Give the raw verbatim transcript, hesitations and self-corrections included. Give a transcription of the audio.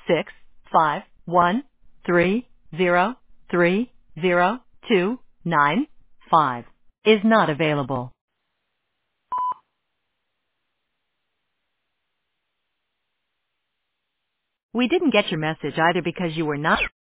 six five one three zero three zero two nine five is not available. We didn't get your message either because you were not